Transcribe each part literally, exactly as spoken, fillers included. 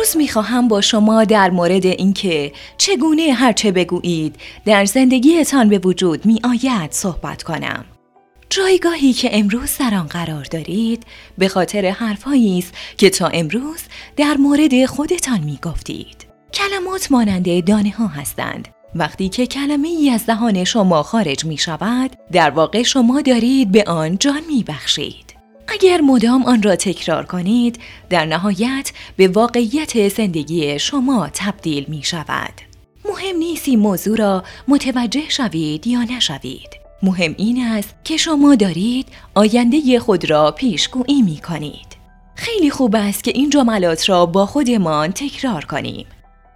امروز میخواهم با شما در مورد اینکه چگونه هرچه بگویید در زندگیتان به وجود می آید صحبت کنم. جایگاهی که امروز در آن قرار دارید به خاطر حرفهایی است که تا امروز در مورد خودتان می گفتید. کلمات مانند دانه ها هستند. وقتی که کلمه ای از دهان شما خارج می شود، در واقع شما دارید به آن جان می بخشید. اگر مدام آن را تکرار کنید، در نهایت به واقعیت زندگی شما تبدیل می شود. مهم نیست این موضوع را متوجه شوید یا نشوید. مهم این است که شما دارید آینده خود را پیشگویی می کنید. خیلی خوب است که این جملات را با خودمان تکرار کنیم.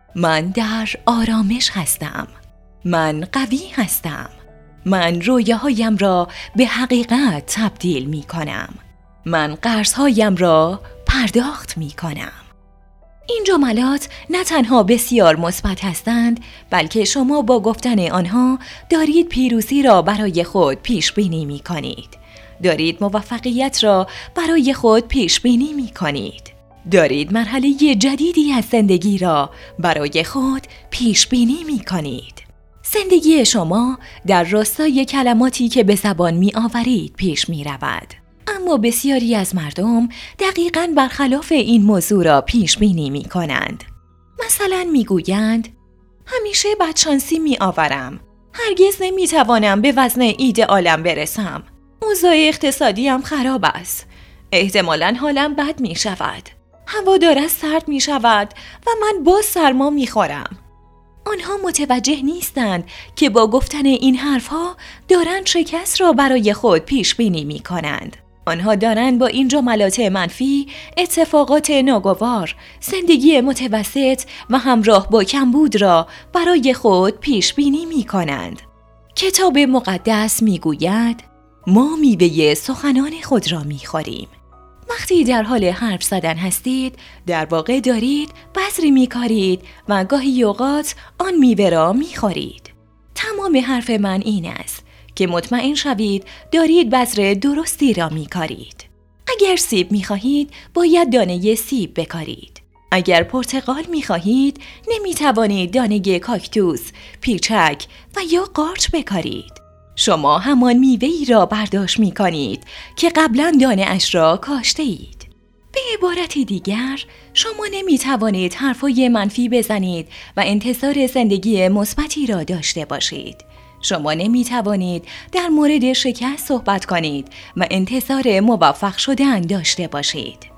من در آرامش هستم. من قوی هستم. من رویاهایم را به حقیقت تبدیل می کنم. من قرضهایم را پرداخت می کنم. این جملات نه تنها بسیار مثبت هستند، بلکه شما با گفتن آنها دارید پیروزی را برای خود پیش بینی می کنید. دارید موفقیت را برای خود پیش بینی می کنید. دارید مرحله جدیدی از زندگی را برای خود پیش بینی می کنید. زندگی شما در راستای کلماتی که به زبان می آورید پیش می رود. اما بسیاری از مردم دقیقاً برخلاف این موضوع را پیش بینی می کنند. مثلا می گویند همیشه بدشانسی می آورم. هرگز نمی توانم به وزن ایدئالم برسم. اوضاع اقتصادیم خراب است. احتمالاً حالم بد می شود. هوا دارد سرد می شود و من باز سرما می خورم. آنها متوجه نیستند که با گفتن این حرفها دارند شکست را برای خود پیش بینی می کنند. آنها دارند با این جملات منفی اتفاقات ناگوار، زندگی متوسط و همراه با کمبود را برای خود پیش بینی می کنند. کتاب مقدس می گوید ما میوه سخنان خود را می خوریم. وقتی در حال حرف زدن هستید، در واقع دارید بذری می کارید و گاهی اوقات آن میوه را می خورید. تمام حرف من این است که مطمئن شوید دارید بذر درستی را می کارید. اگر سیب می خواهید، باید دانه سیب بکارید. اگر پرتقال می خواهید، نمی توانید دانه کاکتوس، پیچک و یا قارچ بکارید. شما همان میوه‌ای را برداشت می کنید که قبلا دانه اش را کاشته اید. به عبارت دیگر، شما نمی توانید حرفای منفی بزنید و انتظار زندگی مثبتی را داشته باشید. شما نمی توانید در مورد شکست صحبت کنید و انتظار موفق شدن داشته باشید.